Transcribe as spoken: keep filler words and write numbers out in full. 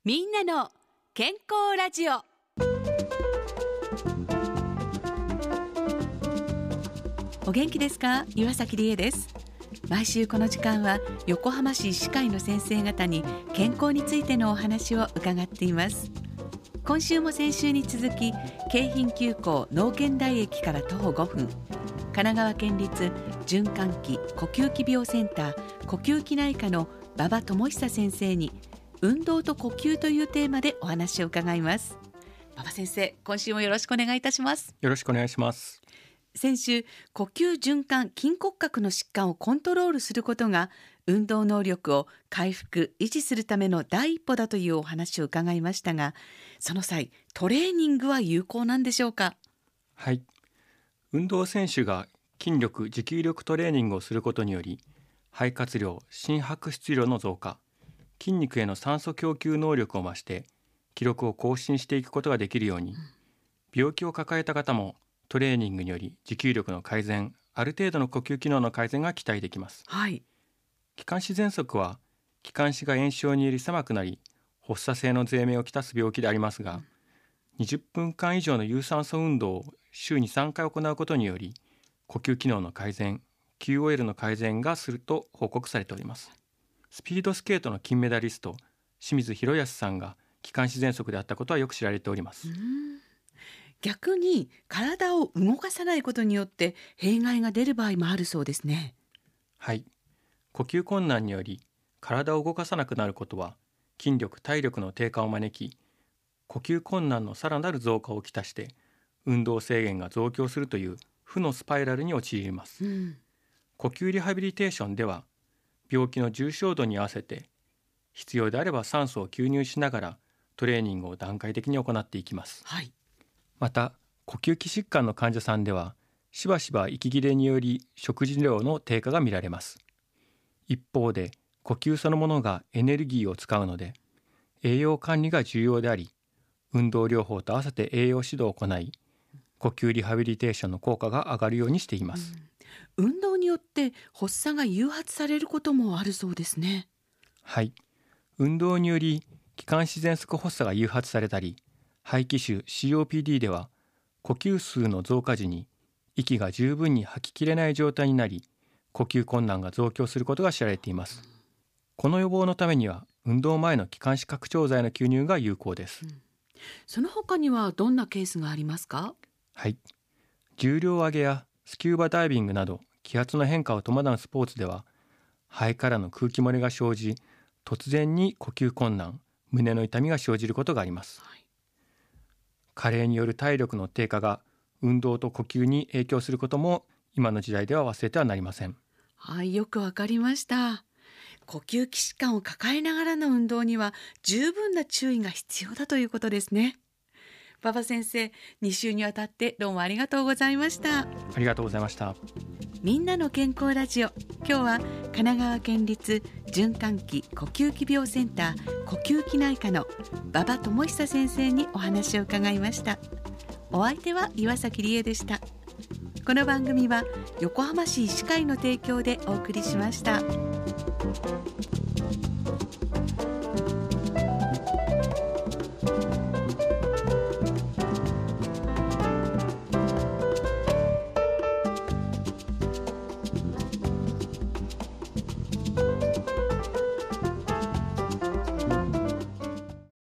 みんなの健康ラジオ。お元気ですか？岩崎理恵です。毎週この時間は横浜市医師会の先生方に健康についてのお話を伺っています。今週も先週に続き、京浜急行農研大駅から徒歩ごふん、神奈川県立循環器呼吸器病センター呼吸器内科の馬場智久先生に運動と呼吸というテーマでお話を伺います。馬場先生、今週もよろしくお願いいたします。 よろしくお願いします。 先週、呼吸循環筋骨格の疾患をコントロールすることが運動能力を回復維持するための第一歩だというお話を伺いましたが、その際トレーニングは有効なんでしょうか？ はい、運動選手が筋力持久力トレーニングをすることにより、肺活量心拍出量の増加、筋肉への酸素供給能力を増して記録を更新していくことができるように、病気を抱えた方もトレーニングにより持久力の改善、ある程度の呼吸機能の改善が期待できます。 はい。 気管支喘息は気管支が炎症により狭くなり発作性のぜい鳴をきたす病気でありますが、にじゅっぷんかん以上の有酸素運動を週にさんかい行うことにより呼吸機能の改善、キューオーエル の改善がすると報告されております。スピードスケートの金メダリスト清水宏保さんが気管支喘息であったことはよく知られております。 うーん、逆に体を動かさないことによって弊害が出る場合もあるそうですね。 はい、呼吸困難により体を動かさなくなることは筋力体力の低下を招き、呼吸困難のさらなる増加をきたして運動制限が増強するという負のスパイラルに陥ります。 うん、 呼吸リハビリテーションでは病気の重症度に合わせて必要であれば酸素を吸入しながらトレーニングを段階的に行っていきます。 はい、 また呼吸器疾患の患者さんではしばしば息切れにより食事量の低下が見られます。一方で呼吸そのものがエネルギーを使うので栄養管理が重要であり、運動療法と合わせて栄養指導を行い呼吸リハビリテーションの効果が上がるようにしています。 うん、運動によって発作が誘発されることもあるそうですね。 はい、運動により気管支喘息発作が誘発されたり、肺気腫 シーオーピーディー では呼吸数の増加時に息が十分に吐ききれない状態になり呼吸困難が増強することが知られています。この予防のためには運動前の気管支拡張剤の吸入が有効です。うん、 その他にはどんなケースがありますか？ はい、重量挙げやスキューバダイビングなど気圧の変化を伴うスポーツでは肺からの空気漏れが生じ、突然に呼吸困難、胸の痛みが生じることがあります。はい、加齢による体力の低下が運動と呼吸に影響することも今の時代では忘れてはなりません。 はい、よくわかりました。呼吸器疾患を抱えながらの運動には十分な注意が必要だということですね。馬場先生、に週にわたってどうもありがとうございました。 ありがとうございました。 みんなの健康ラジオ、今日は神奈川県立循環器呼吸器病センター呼吸器内科の馬場智久先生にお話を伺いました。お相手は岩崎理恵でした。この番組は横浜市医師会の提供でお送りしました。